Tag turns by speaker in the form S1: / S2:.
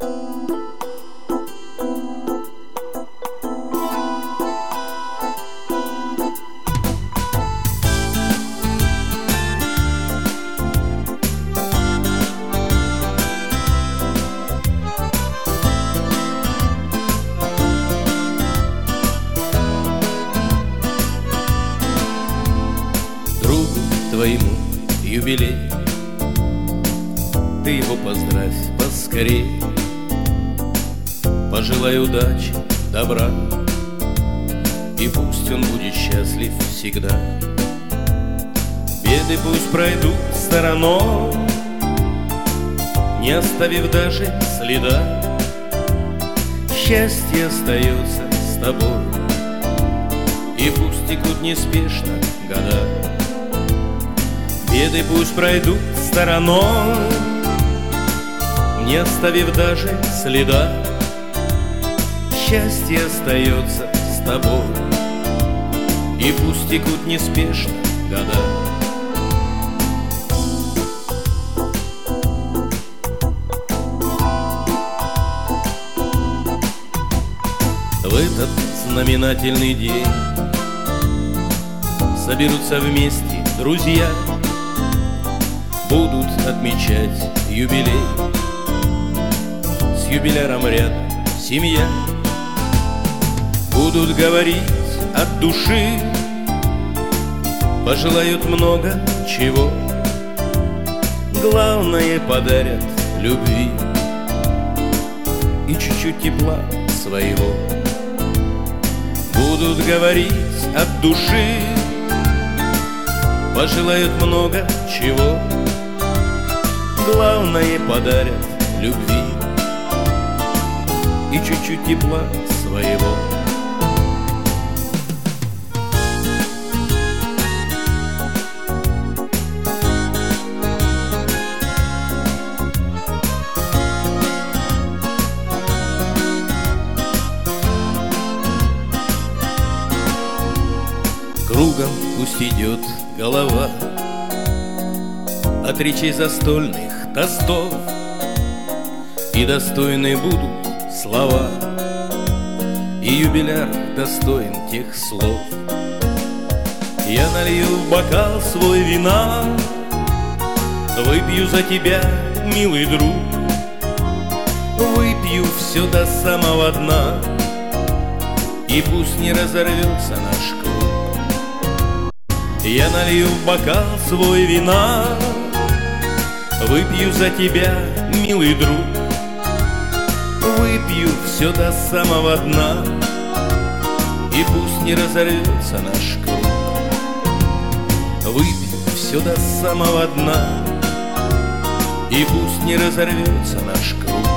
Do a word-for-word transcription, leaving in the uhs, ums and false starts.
S1: Твоему юбилей, ты его поздравь поскорей, пожелай удачи, добра, и пусть он будет счастлив всегда. Беды пусть пройдут стороной, не оставив даже следа. Счастье остается с тобой, и пусть текут неспешно года. Беды пусть пройдут стороной, не оставив даже следа. Счастье остается с тобой, и пусть текут неспешно года. В этот знаменательный день соберутся вместе друзья, будут отмечать юбилей. С юбиляром рядом семья, будут говорить от души, пожелают много чего. Главное, подарят любви и чуть-чуть тепла своего. Будут говорить от души, пожелают много чего. Главное, подарят любви и чуть-чуть тепла своего. Кругом пусть идет голова от речей застольных тостов, и достойны будут слова, и юбиляр достоин тех слов. Я налью в бокал свой вина, выпью за тебя, милый друг, выпью все до самого дна, и пусть не разорвется наш круг. Я налью в бокал свой вина, выпью за тебя, милый друг, выпью все до самого дна, и пусть не разорвется наш круг. Выпью все до самого дна, и пусть не разорвется наш круг.